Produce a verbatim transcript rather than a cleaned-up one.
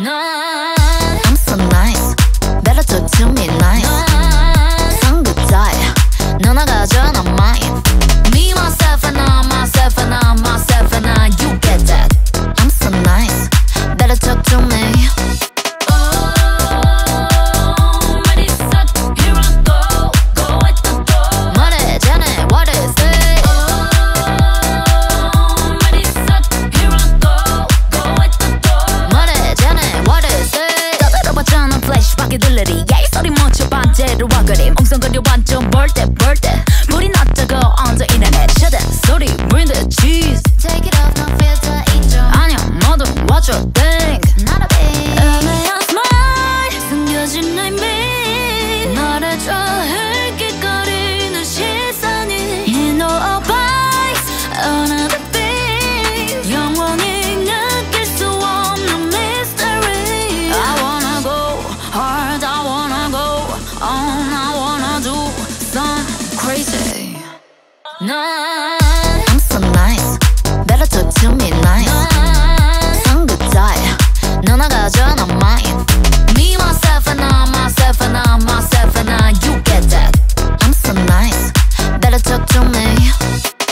I'm so nice. Better talk to me nice. 상급자야. 너 나가줘 난 mine. Me myself and I, myself and I, myself and I. You get that? I'm so nice. Better talk to me. 야 이 소리 멈춰 반대로 와그리 엉성거려 완전 벌떼 벌떼 불이 났다고 언제 인터넷 셔다 소리 bring the cheese Take it off no filter 인정 아니야 모두 watch your thing Not a big 애매한 smile 숨겨진 내 미 너를 좋아해 깃거리는 시선이 You know a vice another thing 영원히 느낄 수 없는 mystery I wanna go hard I wanna go on I wanna do some crazy No I'm so nice Better talk to me nice 상급자야 너 나가줘 난 mine Me myself and I myself and I myself and I You get that I'm so nice Better talk to me